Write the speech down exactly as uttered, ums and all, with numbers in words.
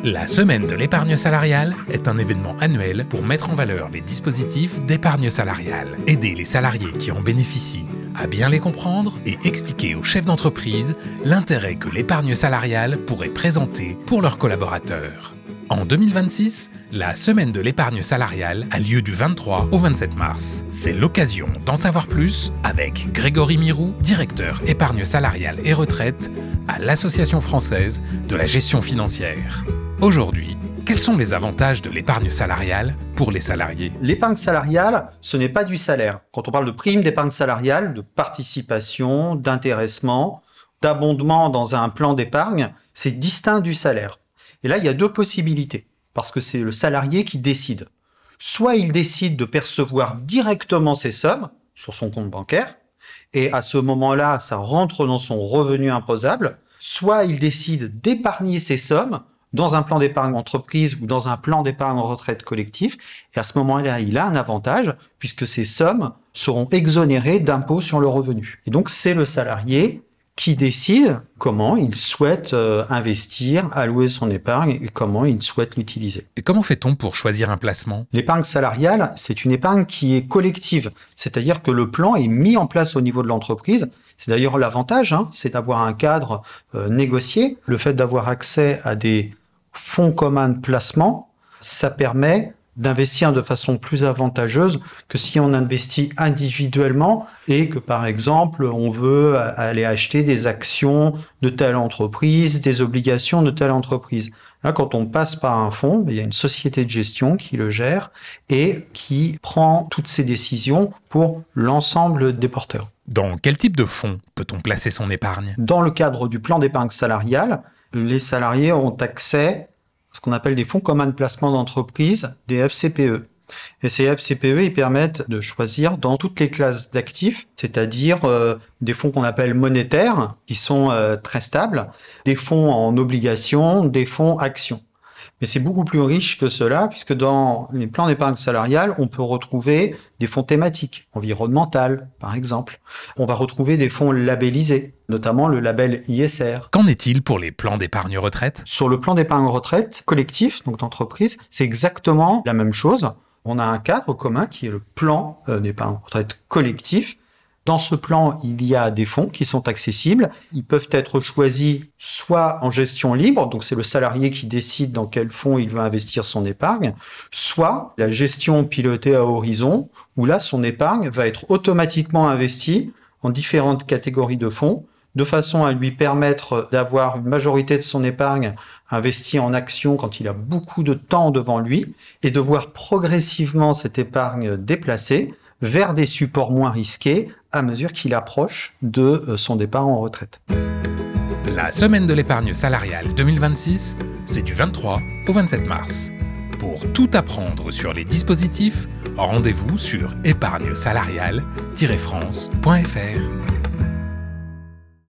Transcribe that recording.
La semaine de l'épargne salariale est un événement annuel pour mettre en valeur les dispositifs d'épargne salariale, aider les salariés qui en bénéficient à bien les comprendre et expliquer aux chefs d'entreprise l'intérêt que l'épargne salariale pourrait présenter pour leurs collaborateurs. En deux mille vingt-six, la semaine de l'épargne salariale a lieu du vingt-trois au vingt-sept mars. C'est l'occasion d'en savoir plus avec Grégory Mirou, directeur épargne salariale et retraite à l'Association française de la gestion financière. Aujourd'hui, quels sont les avantages de l'épargne salariale pour les salariés ? L'épargne salariale, ce n'est pas du salaire. Quand on parle de prime d'épargne salariale, de participation, d'intéressement, d'abondement dans un plan d'épargne, c'est distinct du salaire. Et là, il y a deux possibilités, parce que c'est le salarié qui décide. Soit il décide de percevoir directement ces sommes sur son compte bancaire, et à ce moment-là, ça rentre dans son revenu imposable, soit il décide d'épargner ces sommes dans un plan d'épargne entreprise ou dans un plan d'épargne retraite collectif, et à ce moment-là, il a un avantage, puisque ces sommes seront exonérées d'impôt sur le revenu. Et donc, c'est le salarié qui décide comment il souhaite euh, investir, allouer son épargne et comment il souhaite l'utiliser. Et comment fait-on pour choisir un placement ? L'épargne salariale, c'est une épargne qui est collective, c'est-à-dire que le plan est mis en place au niveau de l'entreprise. C'est d'ailleurs l'avantage, hein, c'est d'avoir un cadre euh, négocié. Le fait d'avoir accès à des fonds communs de placement, ça permet d'investir de façon plus avantageuse que si on investit individuellement et que, par exemple, on veut aller acheter des actions de telle entreprise, des obligations de telle entreprise. Là, quand on passe par un fonds, il y a une société de gestion qui le gère et qui prend toutes ces décisions pour l'ensemble des porteurs. Dans quel type de fonds peut-on placer son épargne ? Dans le cadre du plan d'épargne salariale, les salariés ont accès à ce qu'on appelle des fonds communs de placement d'entreprise, des F C P E. Et ces F C P E, ils permettent de choisir dans toutes les classes d'actifs, c'est-à-dire euh, des fonds qu'on appelle monétaires, qui sont euh, très stables, des fonds en obligations, des fonds actions. Mais c'est beaucoup plus riche que cela, puisque dans les plans d'épargne salariale, on peut retrouver des fonds thématiques, environnementales, par exemple. On va retrouver des fonds labellisés, notamment le label I S R. Qu'en est-il pour les plans d'épargne retraite ? Sur le plan d'épargne retraite collectif, donc d'entreprise, c'est exactement la même chose. On a un cadre commun qui est le plan d'épargne retraite collectif. Dans ce plan, il y a des fonds qui sont accessibles. Ils peuvent être choisis soit en gestion libre, donc c'est le salarié qui décide dans quel fonds il veut investir son épargne, soit la gestion pilotée à horizon, où là, son épargne va être automatiquement investie en différentes catégories de fonds, de façon à lui permettre d'avoir une majorité de son épargne investie en actions quand il a beaucoup de temps devant lui, et de voir progressivement cette épargne déplacée vers des supports moins risqués à mesure qu'il approche de son départ en retraite. La semaine de l'épargne salariale deux mille vingt-six, c'est du vingt-trois au vingt-sept mars. Pour tout apprendre sur les dispositifs, rendez-vous sur épargne salariale tiret france point f r.